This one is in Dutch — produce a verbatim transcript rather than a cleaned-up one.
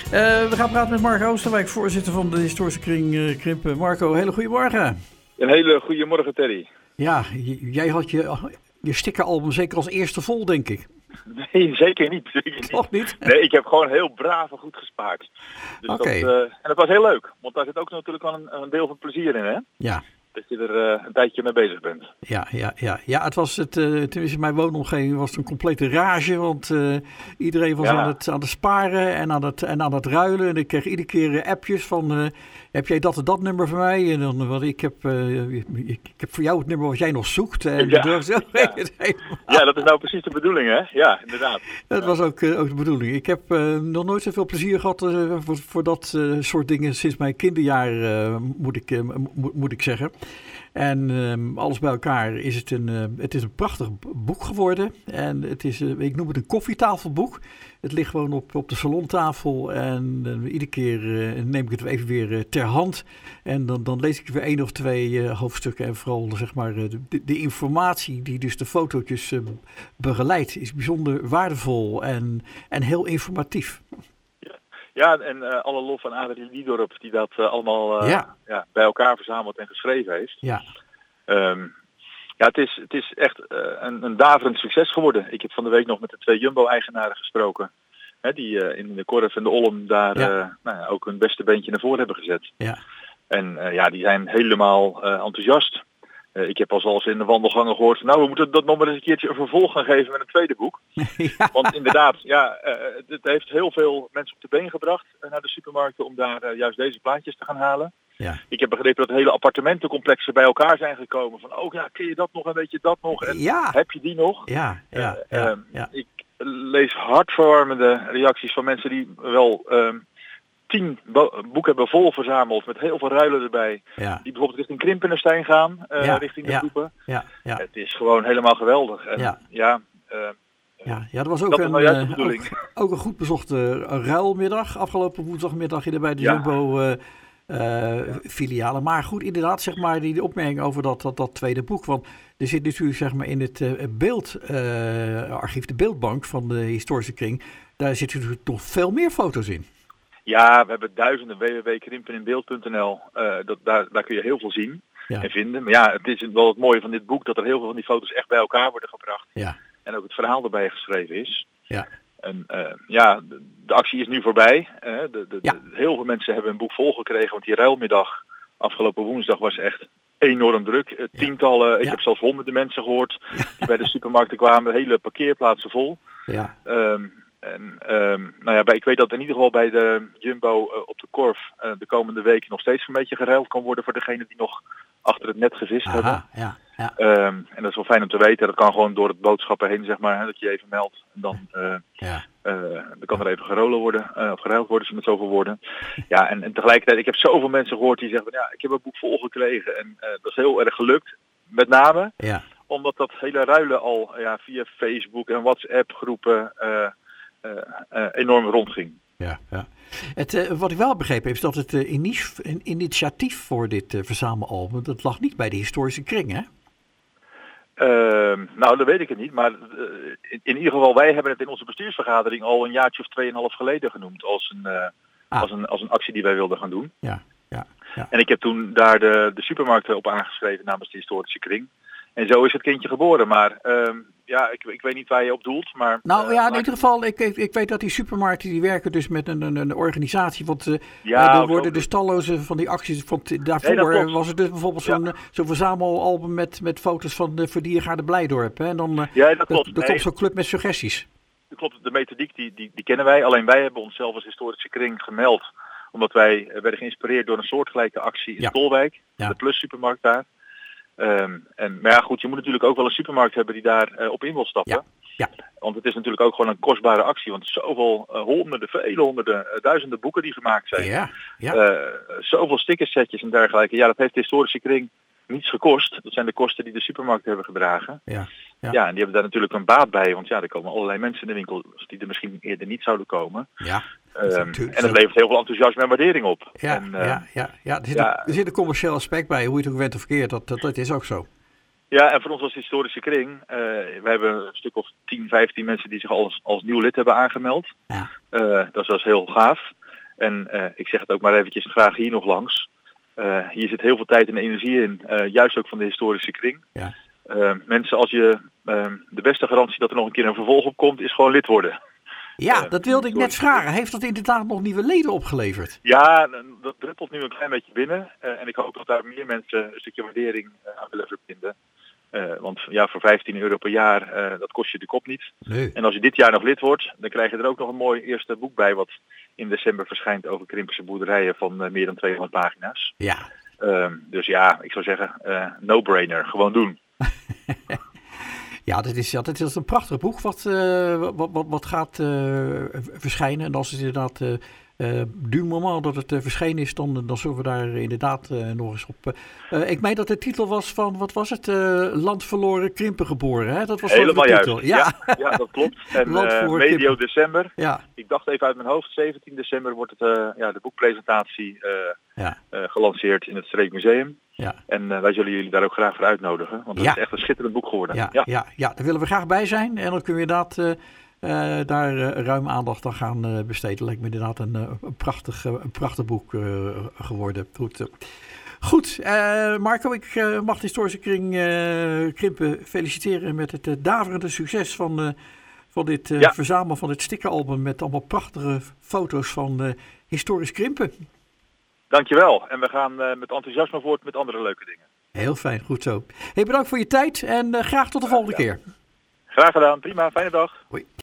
we gaan praten met Marco Oosterwijk, voorzitter van de historische kring uh, Krimpen. Marco, hele goede morgen. Een hele goede morgen, Terry. Ja, j- jij had je, je stickeralbum zeker als eerste vol, denk ik. Nee, zeker niet. Zeker niet. Toch niet? Nee, ik heb gewoon heel braaf en goed gespaard. Dus Oké. dat, uh, en dat was heel leuk, want daar zit ook natuurlijk wel een, een deel van plezier in, hè? Ja. Dat je er uh, een tijdje mee bezig bent. Ja, ja, ja. ja het was het, uh, tenminste in mijn woonomgeving was het een complete rage, want uh, iedereen was ja. aan, het, aan het sparen en aan het, en aan het ruilen. En ik kreeg iedere keer uh, appjes van, uh, heb jij dat en dat nummer voor mij? En dan, want ik heb, uh, ik, ik heb voor jou het nummer wat jij nog zoekt. En ja. Zo, ja. ja, dat is nou precies de bedoeling, hè? Ja, inderdaad. Dat was ook, uh, ook de bedoeling. Ik heb uh, nog nooit zoveel plezier gehad uh, voor, voor dat uh, soort dingen sinds mijn kinderjaar, uh, moet, ik, uh, mo- moet ik zeggen. En um, alles bij elkaar is het een, uh, het is een prachtig boek geworden. En het is, uh, ik noem het een koffietafelboek. Het ligt gewoon op, op de salontafel. En uh, iedere keer uh, neem ik het even weer uh, ter hand. En dan, dan lees ik weer één of twee uh, hoofdstukken. En vooral zeg maar, uh, de, de informatie die dus de fotootjes uh, begeleidt is bijzonder waardevol en, en heel informatief. Ja, en uh, alle lof aan Adrie Liedorp die dat uh, allemaal uh, ja. Ja, bij elkaar verzameld en geschreven heeft. Ja, um, ja het, is, het is echt uh, een, een daverend succes geworden. Ik heb van de week nog met de twee Jumbo-eigenaren gesproken. Hè, die uh, in de Korf en de Olm daar ja. uh, nou ja, ook hun beste beentje naar voren hebben gezet. Ja. En uh, ja, die zijn helemaal uh, enthousiast. Uh, ik heb al zelfs in de wandelgangen gehoord, nou we moeten dat nog maar eens een keertje een vervolg gaan geven met een tweede boek. Ja. Want inderdaad, ja, uh, het heeft heel veel mensen op de been gebracht uh, naar de supermarkten om daar uh, juist deze plaatjes te gaan halen. Ja. Ik heb begrepen dat hele appartementencomplexen bij elkaar zijn gekomen. Van, oh ja, ken je dat nog en weet je dat nog? En ja. heb je die nog? Ja, ja, uh, ja, uh, ja. Ik lees hartverwarmende reacties van mensen die wel... Uh, tien bo- boeken hebben vol verzameld met heel veel ruilen erbij. Ja. Die bijvoorbeeld richting Krimpenestein gaan, uh, ja. richting de ja. groepen. Ja. Ja. Het is gewoon helemaal geweldig. En ja. Ja, uh, ja, ja, dat was ook, dat een, nou juist de uh, bedoeling. ook, ook een goed bezochte ruilmiddag. Afgelopen woensdagmiddag hier bij de ja. Jumbo uh, uh, filialen. Maar goed, inderdaad, zeg maar, die, die opmerking over dat, dat, dat tweede boek. Want er zit natuurlijk zeg maar, in het uh, beeldarchief, uh, de beeldbank van de historische kring. Daar zitten natuurlijk nog veel meer foto's in. Ja, we hebben duizenden w w w punt krimpeninbeeld punt n l. Uh, dat, daar, daar kun je heel veel zien ja. en vinden. Maar ja, het is wel het mooie van dit boek dat er heel veel van die foto's echt bij elkaar worden gebracht. Ja. En ook het verhaal erbij geschreven is. Ja. En uh, ja, de, de actie is nu voorbij. Uh, de, de, ja. de, heel veel mensen hebben een boek volgekregen, want die ruilmiddag afgelopen woensdag was echt enorm druk. Uh, tientallen, ja. ik ja. heb zelfs honderden mensen gehoord ja. die bij de supermarkten kwamen, hele parkeerplaatsen vol. Ja. Um, En um, nou ja, bij, ik weet dat in ieder geval bij de Jumbo uh, op de Korf uh, de komende weken nog steeds een beetje geruild kan worden voor degenen die nog achter het net gevist Aha, hebben. Ja, ja. Um, en dat is wel fijn om te weten. Dat kan gewoon door het boodschappen heen, zeg maar, hè, dat je even meldt. En dan, uh, ja. uh, dan kan er even gerolen worden, uh, of geruild worden, met zoveel woorden. Ja, en, en tegelijkertijd, ik heb zoveel mensen gehoord die zeggen, ja, ik heb een boek volgekregen. En uh, dat is heel erg gelukt, met name. Ja. Omdat dat hele ruilen al ja, via Facebook en WhatsApp groepen... Uh, Uh, uh, enorm rondging. Ja, ja. Het, uh, wat ik wel begrepen heb, is dat het uh, initiatief, een initiatief voor dit uh, verzamelalbum, dat lag niet bij de historische kring, hè? Uh, nou, dat weet ik het niet, maar uh, in, in ieder geval, wij hebben het in onze bestuursvergadering al een jaartje of tweeënhalf geleden genoemd als een, uh, ah. als, een, als een actie die wij wilden gaan doen. Ja, ja, ja. En ik heb toen daar de, de supermarkten op aangeschreven namens de historische kring. En zo is het kindje geboren, maar... Uh, Ja, ik, ik weet niet waar je op doelt, maar... Nou ja, in uh, ieder geval, ik, ik, ik weet dat die supermarkten die werken dus met een, een, een organisatie. Want uh, ja, er worden de stallozen van die acties... Van t, daarvoor nee, was het dus bijvoorbeeld zo'n, ja. zo'n verzamelalbum met, met foto's van de Verdiergaarde Blijdorp. Hè? En dan uh, ja, dat klopt. Er nee. komt zo'n club met suggesties. Dat klopt, de methodiek die, die, die kennen wij. Alleen wij hebben onszelf als historische kring gemeld. Omdat wij uh, werden geïnspireerd door een soortgelijke actie in ja. Tolwijk. Ja. De Plus supermarkt daar. Um, en, maar ja goed, je moet natuurlijk ook wel een supermarkt hebben die daar uh, op in wil stappen. Ja. Ja. Want het is natuurlijk ook gewoon een kostbare actie. Want zoveel uh, honderden, vele honderden, uh, duizenden boeken die gemaakt zijn. Ja. Ja. Uh, zoveel stickersetjes en dergelijke. Ja, dat heeft de historische kring niets gekost. Dat zijn de kosten die de supermarkten hebben gedragen. Ja. Ja. Ja, en die hebben daar natuurlijk een baat bij. Want ja, er komen allerlei mensen in de winkel die er misschien eerder niet zouden komen. Ja. Um, en dat levert heel veel enthousiasme en waardering op. Ja, en, uh, ja, ja, ja. Er, zit ja. een, er zit een commercieel aspect bij, hoe je het ook bent of verkeerd. Dat, dat, dat is ook zo. Ja, en voor ons als historische kring, uh, we hebben een stuk of tien, vijftien mensen die zich als, als nieuw lid hebben aangemeld. Ja. Uh, dat is wel heel gaaf. En uh, ik zeg het ook maar eventjes graag hier nog langs. Uh, hier zit heel veel tijd en energie in, uh, juist ook van de historische kring. Ja. Uh, mensen, als je uh, de beste garantie dat er nog een keer een vervolg op komt, is gewoon lid worden. Ja, uh, dat wilde ik net vragen. Heeft dat inderdaad nog nieuwe leden opgeleverd? Ja, dat druppelt nu een klein beetje binnen. Uh, en ik hoop dat daar meer mensen een stukje waardering uh, aan willen verbinden. Uh, want ja, voor vijftien euro per jaar, uh, dat kost je de kop niet. Nee. En als je dit jaar nog lid wordt, dan krijg je er ook nog een mooi eerste boek bij, wat in december verschijnt over Krimperse boerderijen van uh, meer dan tweehonderd pagina's. Ja. Uh, dus ja, ik zou zeggen, uh, no-brainer, gewoon doen. Ja, dit is, ja, dit is een prachtig boek wat, uh, wat, wat, wat gaat uh, verschijnen. En als het inderdaad uh, uh, du moment dat het uh, verschenen is, dan, dan zullen we daar inderdaad uh, nog eens op. Uh, ik meen dat de titel was van, wat was het? Uh, Land verloren, Krimpen geboren. Hè? Dat was helemaal de titel. Juist. Ja. Ja, ja, dat klopt. En uh, medio december. Ja. Ik dacht even uit mijn hoofd, zeventien december wordt het, uh, ja, de boekpresentatie uh, ja. uh, gelanceerd in het Streekmuseum. Ja. En uh, wij zullen jullie daar ook graag voor uitnodigen. Want het ja. is echt een schitterend boek geworden. Ja, ja. Ja, ja, daar willen we graag bij zijn. En dan kunnen we inderdaad uh, uh, daar uh, ruim aandacht aan gaan uh, besteden. Lijkt me inderdaad een, uh, een, prachtig, uh, een prachtig boek uh, geworden. Goed, uh. Goed uh, Marco, ik uh, mag de historische kring uh, Krimpen feliciteren met het uh, daverende succes van, uh, van dit uh, ja. verzamelen van dit stickeralbum met allemaal prachtige foto's van uh, historisch Krimpen. Dankjewel. En we gaan uh, met enthousiasme voort met andere leuke dingen. Heel fijn, goed zo. Hey, bedankt voor je tijd en uh, graag tot de volgende ja. keer. Graag gedaan, prima, fijne dag. Hoi.